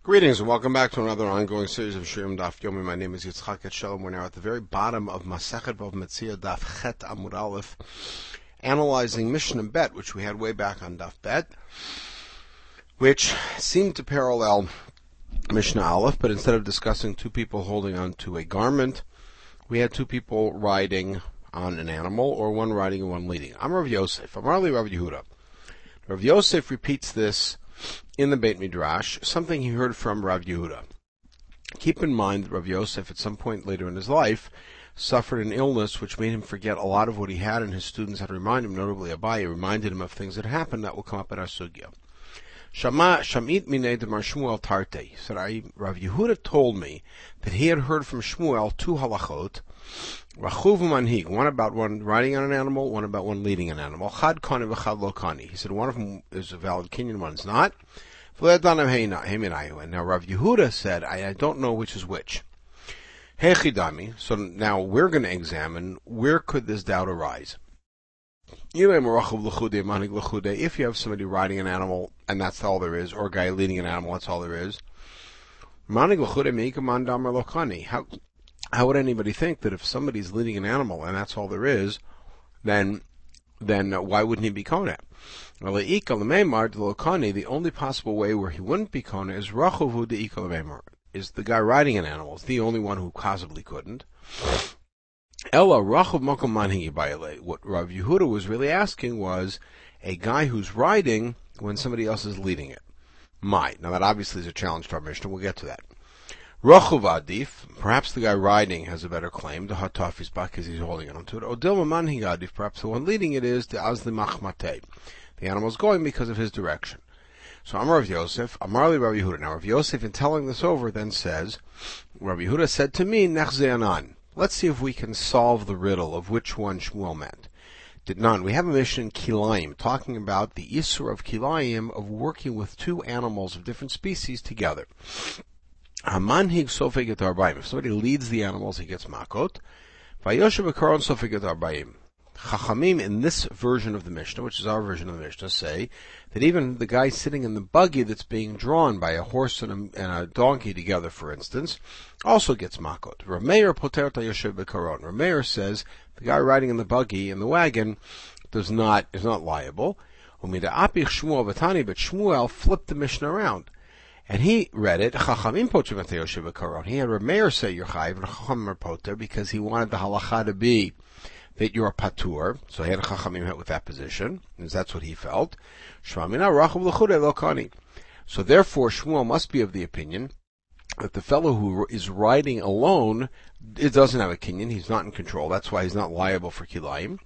Greetings and welcome back to another ongoing series of Shirim Daf Yomi. My name is Yitzchak Etshelem. We're now at the very bottom of Masechet Vav Metzia Daf Chet Amud Aleph, analyzing Mishnah Bet, which we had way back on Daf Bet, which seemed to parallel Mishnah Aleph, but instead of discussing two people holding on to a garment, we had two people riding on an animal, or one riding and one leading. I'm Rav Yosef. I'm Arli Rav Yehuda. Rav Yosef repeats this in the Beit Midrash, something he heard from Rav Yehuda. Keep in mind that Rav Yosef, at some point later in his life, suffered an illness which made him forget a lot of what he had, and his students had to remind him, notably Abaye, reminded him of things that happened that will come up in our sugya. Shamit minei demar Shmuel tarte. He said, Rav Yehuda told me that he had heard from Shmuel two halachot, Rachuv manhig, one about one riding on an animal, one about one leading an animal. Chad kani v'chad lo kani. He said one of them is a valid kinyan, one's not. And now Rav Yehuda said, I don't know which is which. Hechidami. So now we're going to examine where could this doubt arise. If you have somebody riding an animal and that's all there is, or a guy leading an animal, that's all there is. How would anybody think that if somebody's leading an animal and that's all there is, then why wouldn't he be kona? The only possible way where he wouldn't be kona is rachuvu de ikal is the guy riding an animal. It's the only one who possibly couldn't. Ella rachuv makom manhi bayale. What Rav Yehuda was really asking was a guy who's riding when somebody else is leading it. Now that obviously is a challenge to our Mishnah. We'll get to that. Rachuv adif, perhaps the guy riding has a better claim, the hatafis back because he's holding on to it. Odil manhi adif, perhaps the one leading it is the azli machmate. The animal's going because of his direction. So Amar Rav Yosef, Amarli Rav Yehuda. Now Rav Yosef, in telling this over, then says, Rav Yehuda said to me, Nechzeanan. Let's see if we can solve the riddle of which one Shmuel meant. Did none. We have a mission in Kilayim, talking about the Isur of Kilayim, of working with two animals of different species together. Hamanhig sofeg et arbaim. If somebody leads the animals, he gets makot. Vayoshev v'karon sofeg et arbaim. Chachamim, in this version of the Mishnah, which is our version of the Mishnah, say that even the guy sitting in the buggy that's being drawn by a horse and a donkey together, for instance, also gets makot. Rameir poter tayoshev v'karon. Rameir says the guy riding in the buggy in the wagon is not liable. Umida apich Shmuel v'tani, but Shmuel flipped the Mishnah around. And he read it, Chachamim poter v'tayoshev v'karon. He had Rameir say you're chayiv, and Chachamim are poter, because he wanted the halacha to be that you're a patur, so he had a Chachamim with that position, because that's what he felt. So therefore, Shmuel must be of the opinion that the fellow who is riding alone, it doesn't have a kinyan, he's not in control, that's why he's not liable for kilayim.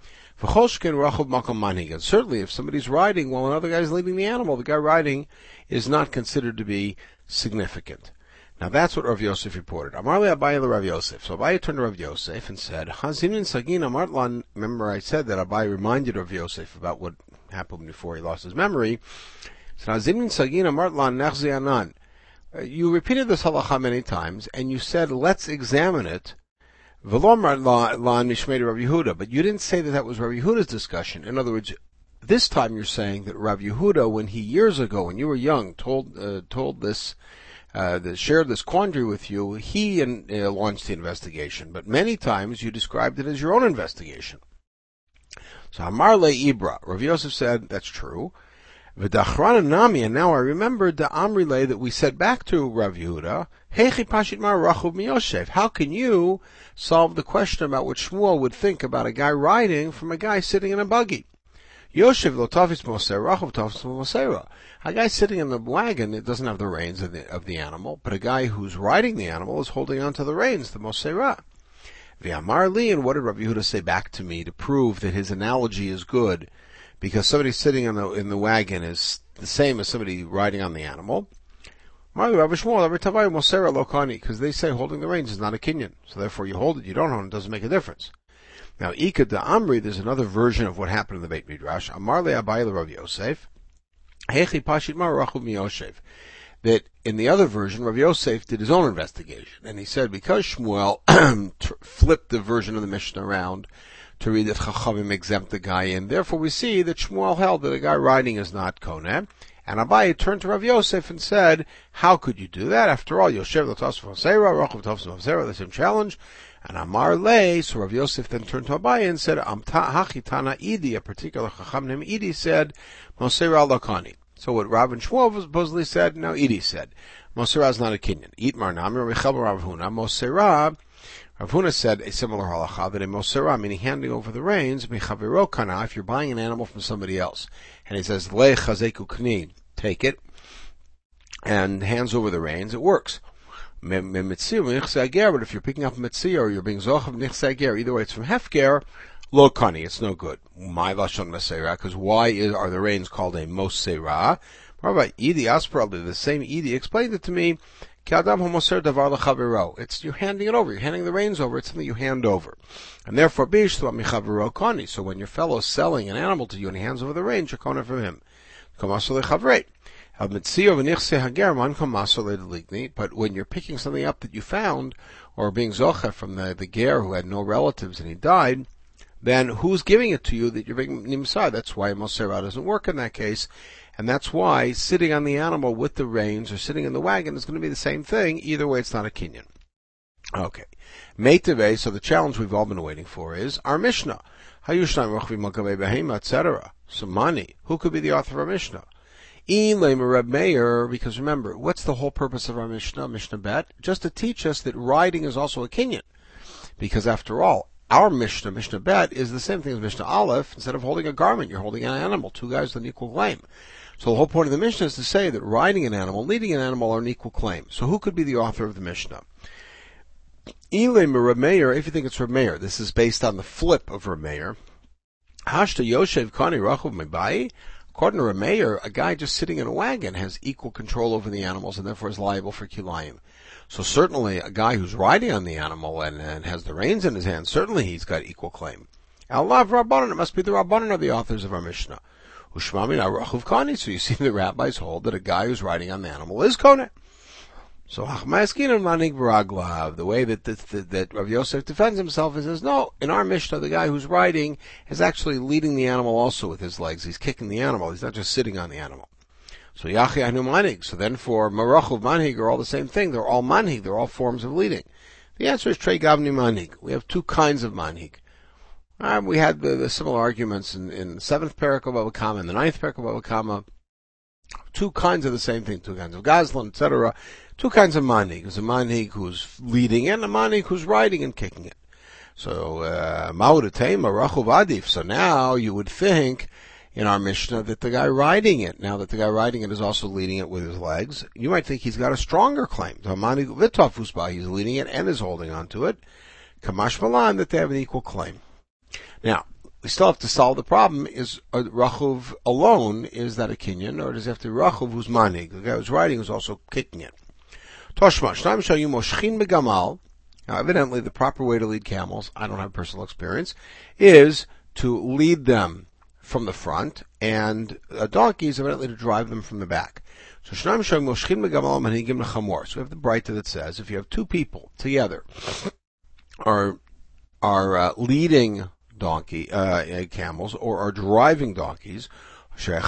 And certainly, if somebody's riding while another guy's leading the animal, the guy riding is not considered to be significant. Now that's what Rav Yosef reported. Amarle Abaye Rav Yosef. So Abaye turned to Rav Yosef and said, Hazinin Sagin Amartlan. Remember I said that Abaye reminded Rav Yosef about what happened before he lost his memory. So Hazinin Sagin Amartlan Nechzeanan. You repeated this halacha many times, and you said, let's examine it. V'lo Amartlan Nishmei Rav Yehuda. But you didn't say that was Rav Yehuda's discussion. In other words, this time you're saying that Rav Yehuda, when he years ago, when you were young, told this, shared this quandary with you, he launched the investigation. But many times you described it as your own investigation. So Amar le Ibra, Rav Yosef said, that's true. V'dachrana nami, and now I remembered the Amrile that we said back to Rav Yehuda, Hechi pashit mar rachuv miyoshev. How can you solve the question about what Shmuel would think about a guy riding from a guy sitting in a buggy? Yoshev lo tafis mosera, rachuv tafis mosera. A guy sitting in the wagon, it doesn't have the reins of the animal, but a guy who's riding the animal is holding onto the reins, the mosera. V'amar li, and what did Rav Yehuda say back to me to prove that his analogy is good? Because somebody sitting in the wagon is the same as somebody riding on the animal. Because they say holding the reins is not a kinyan. So therefore you hold it, you don't hold it, it doesn't make a difference. Now, Ika de Amri, there's another version of what happened in the Beit Midrash. Amar le Abaye Rav Yosef. Hechi pashit mar rachuv miyoshev. That in the other version, Rav Yosef did his own investigation. And he said because Shmuel flipped the version of the Mishnah around to read that Chachamim exempt the guy in, therefore we see that Shmuel held that a guy riding is not koneh, And Abaye turned to Rav Yosef and said, how could you do that? After all, Yoshev l'tosef v'seira, Rochav t'osef v'seira, the same challenge. And Amar lei, so Rav Yosef then turned to Abaye and said, Hachitana Idi, a particular Chacham named Idi said, Moseira lakani. So what Rav and Shmuel supposedly said, now Idi said, Moseira is not a Kenyan. Itmar nami Rechel Rav Huna, Moseira, Rav Huna said a similar halacha, that a Moseira, meaning handing over the reins, mechaviro kana, if you're buying an animal from somebody else, and he says, Le chazeku kni, take it, and hands over the reins, it works. But if you're picking up a mitzvah or you're being zochav nichsei ger, either way it's from hefker, lo kani, it's no good. My lashon meseira, because why are the reins called a moseira? Rabbi Idi Asperali, the same Idi, explained it to me. It's you're handing it over. You're handing the reins over. It's something you hand over, and therefore kani. So when your fellow is selling an animal to you and he hands over the reins, you're kona from him. But when you're picking something up that you found, or being zocha from the ger who had no relatives and he died, then who's giving it to you that you're being nimsar? That's why Moserah doesn't work in that case, and that's why sitting on the animal with the reins or sitting in the wagon is going to be the same thing. Either way, it's not a kinyan. Okay. Meitave, so the challenge we've all been waiting for is our Mishnah. Etc. So Mani, who could be the author of our Mishnah? Reb Meir, because remember, what's the whole purpose of our Mishnah, Mishnah Bet? Just to teach us that riding is also a kinyan. Because after all, our Mishnah, Mishnah Bet, is the same thing as Mishnah Aleph. Instead of holding a garment, you're holding an animal. Two guys with an equal claim. So the whole point of the Mishnah is to say that riding an animal, leading an animal are an equal claim. So who could be the author of the Mishnah? Reb Meir, if you think it's Reb Meir, this is based on the flip of Reb Meir. Hashta Yoshev Kani Rachuv Mebai. According to Reb Meir, a guy just sitting in a wagon has equal control over the animals and therefore is liable for kilayim. So certainly a guy who's riding on the animal and has the reins in his hand, certainly he's got equal claim. Allah Rabbanan, it must be the Rabbanan are the authors of our Mishnah. Ushmami na Rachuv Kani, so you see the rabbis hold that a guy who's riding on the animal is Koneh. So the way that Rav Yosef defends himself is says, no, in our Mishnah, the guy who's riding is actually leading the animal also with his legs. He's kicking the animal. He's not just sitting on the animal. So Yachi Anu Manhig. So then for Marachuv Manhig are all the same thing. They're all Manhig. They're all forms of leading. The answer is Trei Gavni Manhig. We have two kinds of Manhig. We had the similar arguments in the 7th parak of Bava Kama and the 9th parak of Bava Kama. Two kinds of the same thing, two kinds of Gazlan, etc. Two kinds of manhig. There's a manhig who's leading it, and a manhig who's riding and kicking it. So, ma'udatei marachuv adif. So now you would think in our Mishnah that the guy riding it, now that the guy riding it is also leading it with his legs, you might think he's got a stronger claim. So manhig vitov usba, he's leading it and is holding on to it. Kamash malan, that they have an equal claim. Now, we still have to solve the problem, is Rachuv alone, is that a kinyan, or does it have to be Rachuv who's manhig, the guy who's riding who's also kicking it? Toshma, Shnaim Shayu Moshchin Begamal. Now evidently the proper way to lead camels, I don't have personal experience, is to lead them from the front, and donkeys evidently to drive them from the back. So Shnaim Shayu Moshchin Begamal Manhigim Lechamor. So we have the Braita that says, if you have two people together, are leading camels, or are driving donkeys, or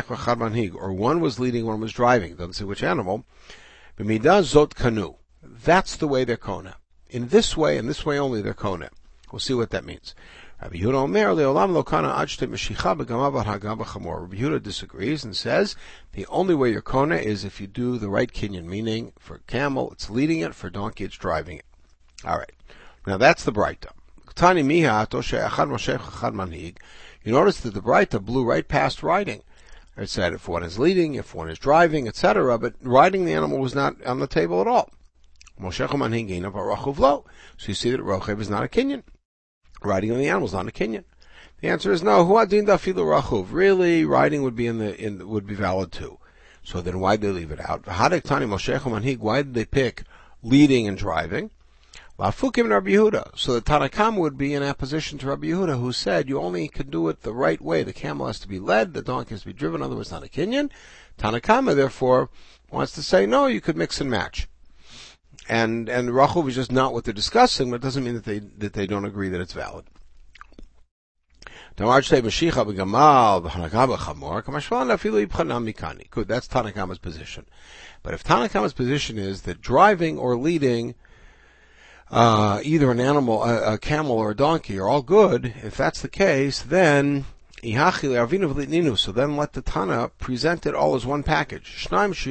one was leading, one was driving, doesn't say which animal, zot kanu. That's the way they're kona. In this way, and this way only, they're kona. We'll see what that means. Rabbi Yehuda disagrees and says, the only way you're kona is if you do the right kinyan, meaning for camel, it's leading it, for donkey, it's driving it. Alright. Now that's the Braita. You notice that the Braita blew right past riding. It said if one is leading, if one is driving, etc., but riding the animal was not on the table at all. So you see that Rochev is not a kinyan. Riding on the animal is not a kinyan. The answer is no. Really, riding would be would be valid too. So then why did they leave it out? Why did they pick leading and driving? Lafukim and Rabbi Yehuda. So the Tanakam would be in opposition to Rabbi Yehuda, who said you only can do it the right way. The camel has to be led, the donkey has to be driven, otherwise not a kinyan. Tanakama, therefore, wants to say, no, you could mix and match. And Rachuv is just not what they're discussing, but it doesn't mean that they don't agree that it's valid. Good, that's Tanakama's position. But if Tanakama's position is that driving or leading either an animal, a camel or a donkey are all good, if that's the case, then so then let the Tana present it all as one package.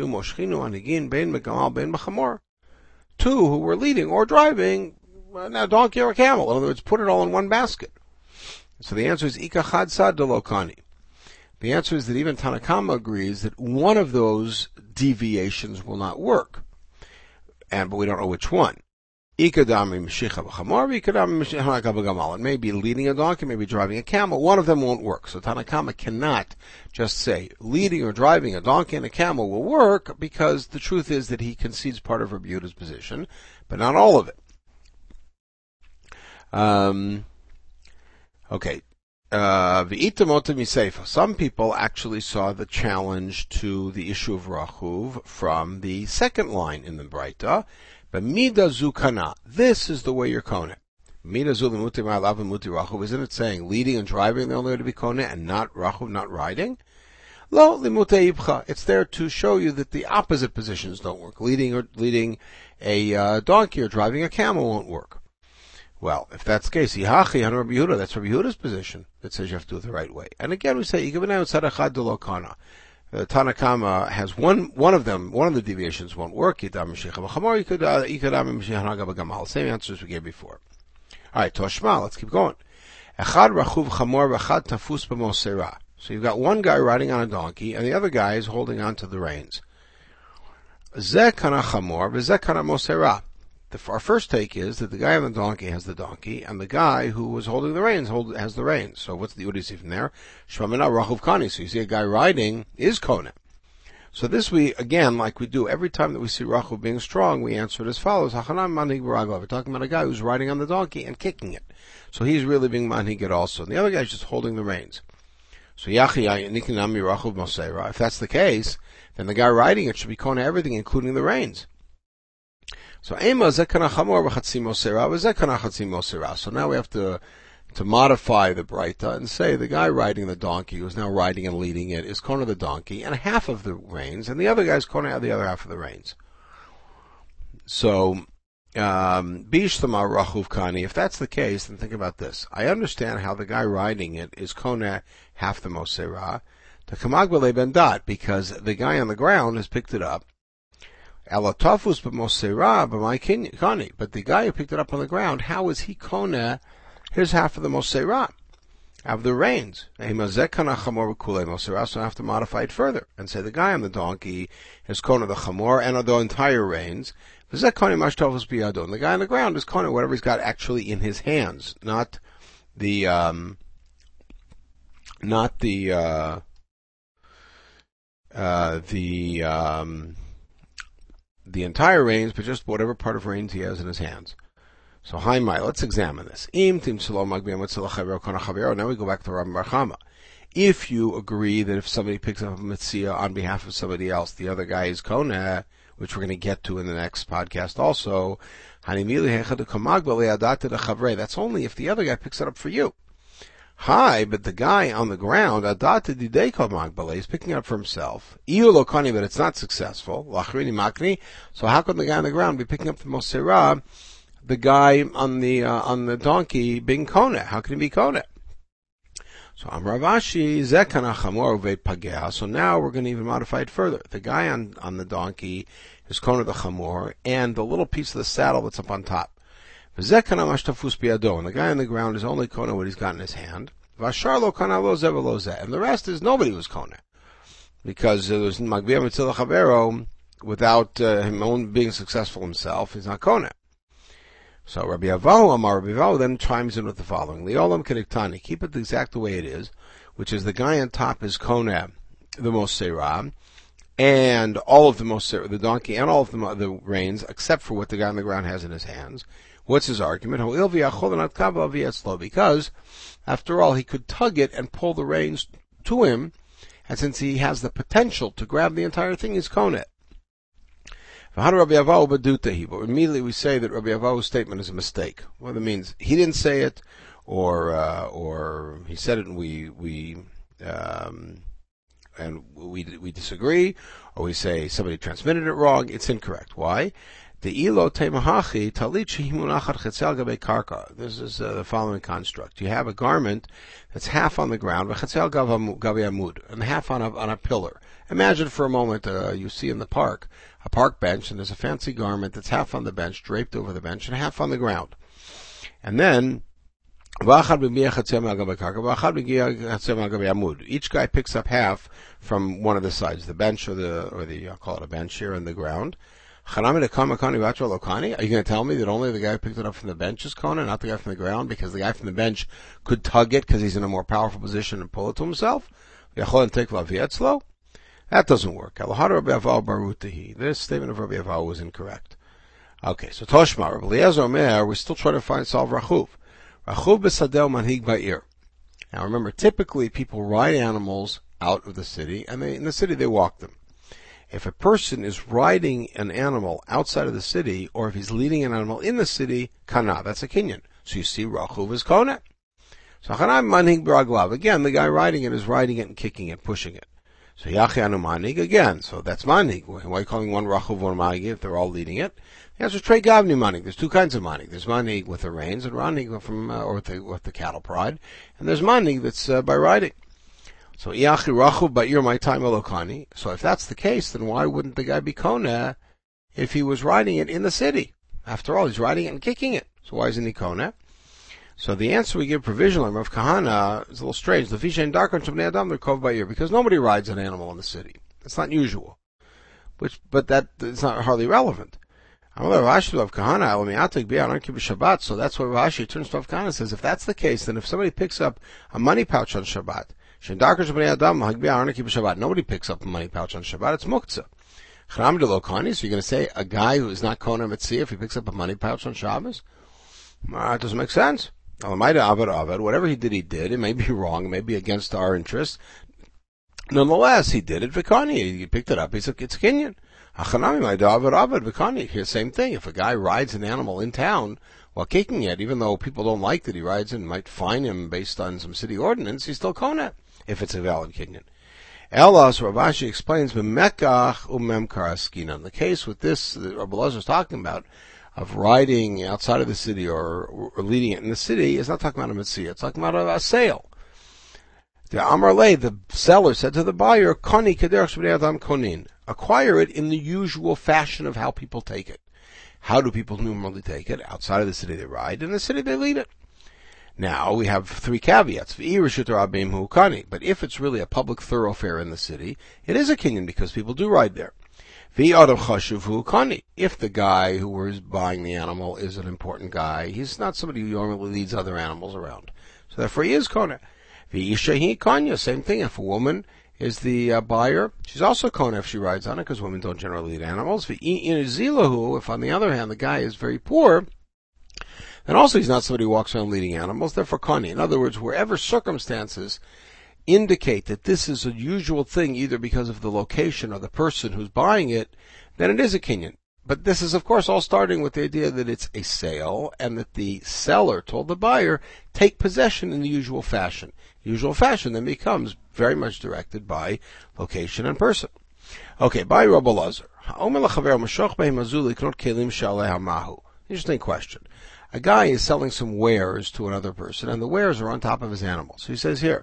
Two who were leading or driving a donkey or a camel. In other words, put it all in one basket. So the answer is Ikachad Sad Delokani. The answer is that even Tanakama agrees that one of those deviations will not work. But we don't know which one. It may be leading a donkey, maybe driving a camel. One of them won't work. So Tanakama cannot just say leading or driving a donkey and a camel will work, because the truth is that he concedes part of Rabbi Yehuda's position, but not all of it. Okay. Some people actually saw the challenge to the issue of Rachuv from the second line in the Braita. But Mida Zukana, this is the way you're kone. Mida Zulimuti Ma'alav Muti Rachuv, isn't it saying leading and driving the only way to be kone and not Rachuv, not riding? Lo Limute Ibcha, it's there to show you that the opposite positions don't work. Leading a donkey or driving a camel won't work. Well, if that's the case, Yihachi on Rabbi Yehuda, that's Rabbi Yehuda's position that says you have to do it the right way. And again we say, Tanakama has one of the deviations won't work. Same answers we gave before. Alright, Toshma, let's keep going. So you've got one guy riding on a donkey, and the other guy is holding on to the reins. Our first take is that the guy on the donkey has the donkey, and the guy who was holding the reins has the reins. So what do you see from there? Shmamina Rachuv Kani. So you see a guy riding is kone. So this we, again, like we do every time that we see Rachuv being strong, we answer it as follows. We're talking about a guy who's riding on the donkey and kicking it. So he's really being manhigit also. And the other guy's just holding the reins. So if that's the case, then the guy riding it should be kone everything, including the reins. So Ema Zekana Chamor v'Chatzim Mosera v'Zekana Chatzim Mosera. So now we have to modify the Braita and say the guy riding the donkey, who's now riding and leading it, is kone the donkey and half of the reins, and the other guy's kone the other half of the reins. So Bishtama Rachuv Kani. If that's the case, then think about this. I understand how the guy riding it is kone half the Mosera to Kamagbele Ben Dat, because the guy on the ground has picked it up. Alatafus b'mosera b'may kani. But the guy who picked it up on the ground, how is he kone his half of the mosera, of the reins? So I have to modify it further and say the guy on the donkey is kone the chamor and the entire reins. And the guy on the ground is kone whatever he's got actually in his hands, not the entire reins, but just whatever part of reins he has in his hands. So, let's examine this. Now we go back to Rabbi Bar Chama. If you agree that if somebody picks up a mitzvah on behalf of somebody else, the other guy is kone, which we're going to get to in the next podcast also, that's only if the other guy picks it up for you. But the guy on the ground, is picking up for himself. But it's not successful. So how can the guy on the ground be picking up the Mosera, the guy on the donkey being kone? How can he be kone? So Amravashi Zekana Chamor Pagea. So now we're going to even modify it further. The guy on the donkey is kone the chamor and the little piece of the saddle that's up on top. And the guy on the ground is only kone what he's got in his hand. And the rest is nobody was kone. Because it was Magbia Mitzvah Chavero, without him being successful himself, he's not kone. So Rabbi Avahu then chimes in with the following. Leolam Kediktani, keep it exact the way it is, which is the guy on top is kone, the Mosera, and all of the Mosera, the donkey, and all of the reins, except for what the guy on the ground has in his hands. What's his argument? Because, after all, he could tug it and pull the reins to him, and since he has the potential to grab the entire thing, he's kone. But immediately we say that Rabbi Avahu's statement is a mistake. What it means, he didn't say it, or he said it and we disagree, or we say somebody transmitted it wrong, it's incorrect. Why? This is the following construct. You have a garment that's half on the ground, and half on a pillar. Imagine for a moment you see in the park a park bench, and there's a fancy garment that's half on the bench, draped over the bench, and half on the ground. And then each guy picks up half from one of the sides, the bench or the I'll call it a bench here in the ground. Are you going to tell me that only the guy who picked it up from the bench is Kona, not the guy from the ground, because the guy from the bench could tug it because he's in a more powerful position and pull it to himself? That doesn't work. This statement of Rabbi Aval was incorrect. Okay, so Toshma, Rabbi Eliezer Omer, we're still trying to solve Rachuv. Rachuv b'sadeh manhig ba'ir. Now remember, typically people ride animals out of the city, and in the city they walk them. If a person is riding an animal outside of the city, or if he's leading an animal in the city, kana, that's a kinyan. So you see, Rachuv is kona. So chanam manhig b'raglav. Again, the guy riding it is riding it and kicking it, pushing it. So yachianu manhig again. So that's manhig. Why are you calling one Rachuv, one manhig if they're all leading it? The answer is trei gavni manhig. There's two kinds of manhig. There's manhig with the reins, and manhig from or with the cattle prod, and there's manhig that's by riding. So iachi Rachuv ba'ir my time elokani. So if that's the case, then why wouldn't the guy be kona if he was riding it in the city? After all, he's riding it and kicking it. So why isn't he kona? So the answer we give provisionally, Rav Kahana, is a little strange. Because nobody rides an animal in the city. It's not usual. But that is not hardly relevant. So that's why Rashi turns to Rav Kahana and says, if that's the case, then if somebody picks up a money pouch on Shabbat, nobody picks up a money pouch on Shabbat, it's muktzah. So you're going to say a guy who is not kona mitzvah if he picks up a money pouch on Shabbos? It doesn't make sense. Whatever he did. It may be wrong. It may be against our interests. Nonetheless, he did it. Vikani. He picked it up. It's kinyan. Here, same thing. If a guy rides an animal in town while kicking it, even though people don't like that he rides it and might fine him based on some city ordinance, he's still kona if it's a valid kinyan. Elas, Rav Ashi explains, b'mekach umemkar askinan. The case with this that Rabbi Elazar is talking about, of riding outside of the city or leading it in the city, is not talking about a mitzvah. It's talking about a sale. The Amar Lei, the seller, said to the buyer, Koni kederach shebnei adam konin. Acquire it in the usual fashion of how people take it. How do people normally take it? Outside of the city they ride, in the city they lead it. Now, we have three caveats. But if it's really a public thoroughfare in the city, it is a kinyan because people do ride there. If the guy who is buying the animal is an important guy, he's not somebody who normally leads other animals around. So therefore he is kona. Same thing. If a woman is the buyer, she's also kona if she rides on it, because women don't generally lead animals. If on the other hand the guy is very poor, then also he's not somebody who walks around leading animals, therefore kani. In other words, wherever circumstances indicate that this is a usual thing, either because of the location or the person who's buying it, then it is a kinyan. But this is, of course, all starting with the idea that it's a sale, and that the seller told the buyer, take possession in the usual fashion. The usual fashion then becomes very much directed by location and person. Okay, by Rabbi Elazar. Interesting question. A guy is selling some wares to another person, and the wares are on top of his animal. So he says here,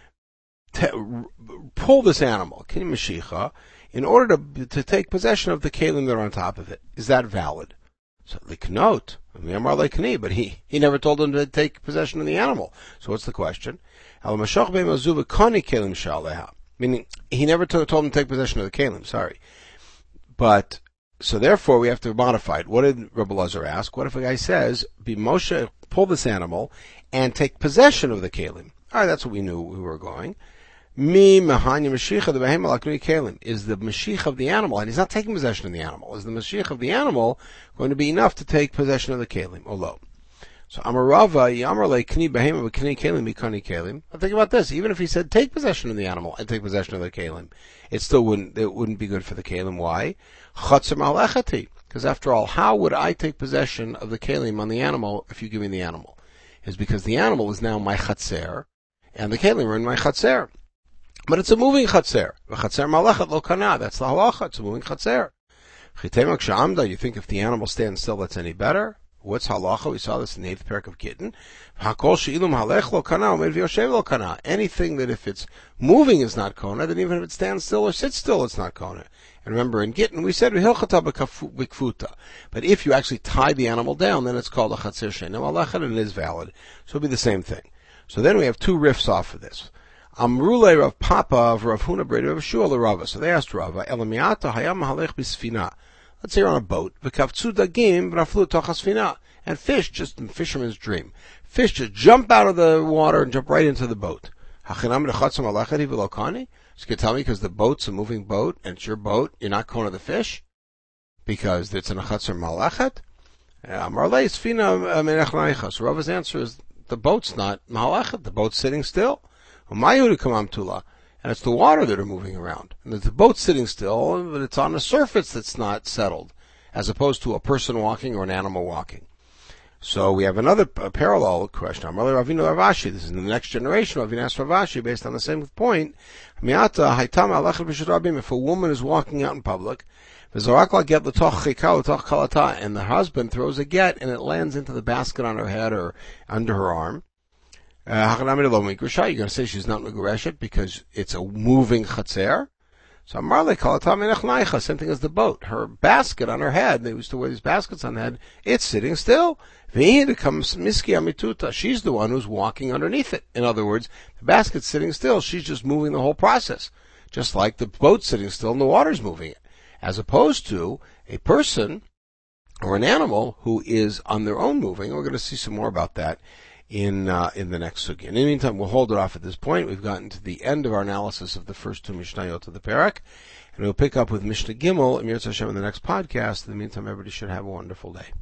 pull this animal, kini mashicha, in order to take possession of the kelim that are on top of it. Is that valid? So liknot, but he never told him to take possession of the animal. So what's the question? Meaning, he never told him to take possession of the kelim, sorry. But, so therefore we have to modify it. What did Rabbi Elazar ask? What if a guy says, be Moshe, pull this animal, and take possession of the kelim? Alright, that's what we knew we were going. Mi mahanya mashicha the behema laknui kelim. Is the mashiach of the animal, and he's not taking possession of the animal, is the mashiach of the animal going to be enough to take possession of the kelim? Olo. So Amarava Yamarle kni behema kni kelim mikani kelim. Now think about this. Even if he said take possession of the animal and take possession of the kelim, it wouldn't be good for the kelim. Why? Chatzim alechati. Because after all, how would I take possession of the kelim on the animal if you give me the animal? is because the animal is now my chatzer, and the kelim are in my chatzer. But it's a moving chatzer. Chatzer malechet lo kana. That's the halacha. It's a moving chatzer. Chitemak sha'amda. You think if the animal stands still, that's any better? What's halacha? We saw this in the 8th parak of Gittin. Hakol she'ilum halech lo kana, umed v'yoshev lo kana. Anything that if it's moving is not kona, then even if it stands still or sits still, it's not kona. And remember in Gittin we said hilchata b'kfuta. But if you actually tie the animal down, then it's called a chatzer she'eino malechet, and it is valid. So it'll be the same thing. So then we have two riffs off of this. Amrule Rav Papa of Rav Huna Breda of Shua Rava. So they asked Rava, Elamiata hayam halech bisfina. Let's say you're on a boat. V'kavtzu dagim v'raflu tochasfina. And fish, just in fisherman's dream, fish just jump out of the water and jump right into the boat. Hachinam nechatzam alechadi v'lokani. So you can tell me because the boat's a moving boat and it's your boat, you're not kona the fish because it's an achatzer malachet. Amarle sfina menechnaicha. So Rava's answer is the boat's not malachet. The boat's sitting still. And it's the water that are moving around. And the boat's sitting still, but it's on a surface that's not settled, as opposed to a person walking or an animal walking. So we have another parallel question. Amarle Ravina Ravashi. This is in the next generation. Ravina asked Ravashi based on the same point. If a woman is walking out in public, and the husband throws a get and it lands into the basket on her head or under her arm, you're going to say she's not megureshet because it's a moving chatzer. So Amarle kalata menechnaicha, same thing as the boat. Her basket on her head, they used to wear these baskets on the head, it's sitting still. Comes miski amituta. She's the one who's walking underneath it. In other words, the basket's sitting still, she's just moving the whole process. Just like the boat's sitting still and the water's moving it. As opposed to a person or an animal who is on their own moving. We're going to see some more about that in the next sugya. In the meantime, we'll hold it off at this point. We've gotten to the end of our analysis of the first two Mishnayot of the Parak, and we'll pick up with Mishnah Gimel, Emir Hashem, in the next podcast. In the meantime, everybody should have a wonderful day.